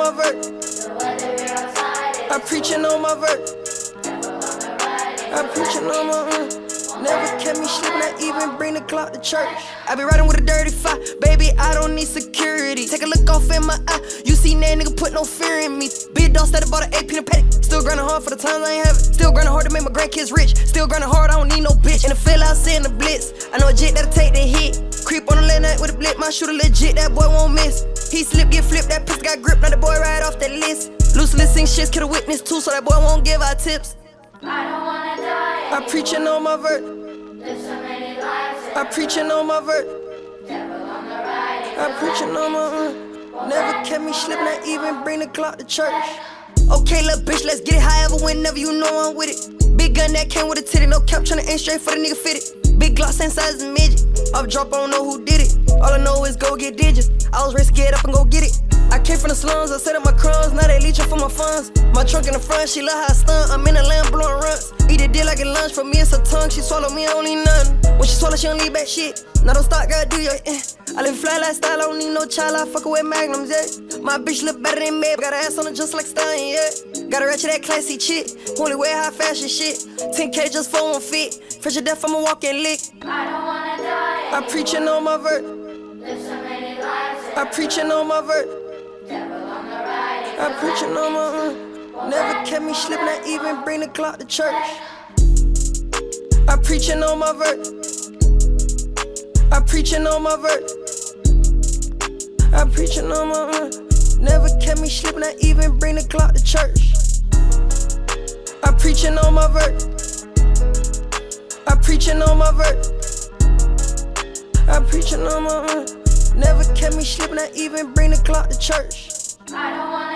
my vert. I preachin' on my vert. I preachin' on my Never kept me sleeping, not even bring the clock to church. I be riding with a dirty fire, baby, I don't need security. Take a look off in my eye, you seen that nigga put no fear in me. Big dog started bought an 8 paddock. Still grinding hard for the times I ain't have it. Still grinding hard to make my grandkids rich. Still grinding hard, I don't need no bitch. In the field out in the blitz, I know a jet that'll take the hit. Creep on the late night with a blitz, my shooter legit, that boy won't miss. He slip, get flipped, that pistol got grip, now the boy right off that list. Loose listening shits, kill a witness too, so that boy won't give out tips. I don't wanna die. I preachin' on my vert. There's so many lies. I preachin' on my vert. Devil on the right. I preachin' on my Never kept me slippin', not even bring the clock to church. Okay, little bitch, let's get it. However, whenever you know I'm with it. Big gun that came with a titty, no cap, tryna aim straight for the nigga fitted. Big glock, same size as a midget. Off drop, I don't know who did it. All I know is go get digits. I was ready to get up and go get it. I came from the slums, I set up my crumbs, now they leechin' for my funds. My trunk in the front, she love how I stun. I'm in the land blowing runs. Eat a deal like a lunch, for me it's a tongue. She swallow me, I don't need nothing. When she swallow, she don't leave back shit. Now don't start, gotta do your I live a fly lifestyle, I don't need no child, I fuck with magnums, yeah. My bitch look better than me, got her ass on her just like Stein, yeah. Got a ratchet, that classy chick, only wear high fashion shit. 10K just for one fit, fresh to death, I'ma walk and lick. I don't wanna die. I preachin' on my vert. There's so many lies. I preachin' on my vert. Devil on the right. I preachin' on my Never kept me slippin', not even bring the clock to church. I preachin' on my vert. I preachin' on my vert. I preachin' on my Never kept me slippin', not even bring the clock to church. I preachin' on my vert. I preachin' on my vert. I preachin' on my Never kept me slippin', not even bring the clock to church. I don't wanna